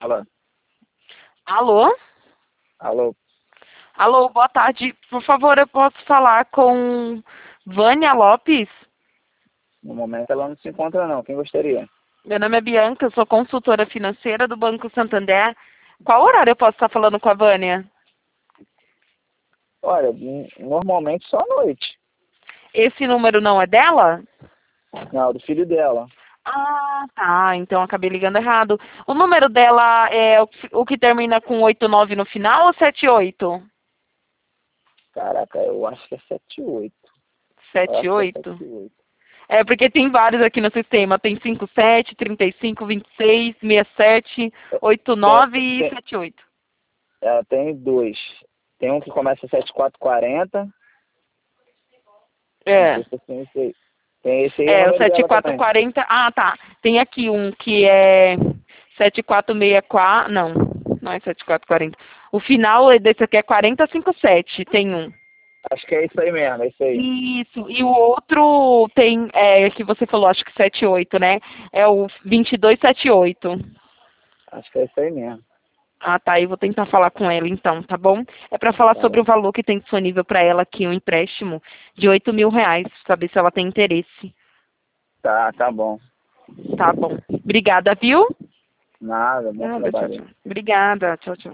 Alô? Alô? Alô? Alô, boa tarde. Por favor, eu posso falar com Vânia Lopes? No momento ela não se encontra não. Quem gostaria? Meu nome é Bianca, eu sou consultora financeira do Banco Santander. Qual horário eu posso estar falando com a Vânia? Olha, normalmente só à noite. Esse número não é dela? Não, do filho dela. Ah, tá. Então eu acabei ligando errado. O número dela é o que termina com 89 no final ou 78? Caraca, eu acho que é 78. Eu acho que é 78? 78. É, porque tem vários aqui no sistema. Tem 57, 35, 26, 67, Tem, 89 e tem, 78. ela tem dois. Tem um que começa 7440. Não É. sei se tem esse aí. Tem esse aí, o É, o número dela também. 7440. Ah, tá. Tem aqui um que é 7464. Não, não é 7440. O final desse aqui é 4057. Tem um. Acho que é isso aí mesmo, é isso aí. Isso. E o outro tem, que você falou, acho que 78, né? É o 2278. Acho que é isso aí mesmo. Ah, tá. Eu vou tentar falar com ela então, tá bom? É para falar Tá sobre o bom. valor que tem disponível para ela aqui, um empréstimo de R$ 8.000, saber se ela tem interesse. Tá bom. Tá bom. Obrigada, viu? Nada, bom Nada, tchau, trabalho aí. tchau. Obrigada, tchau, tchau.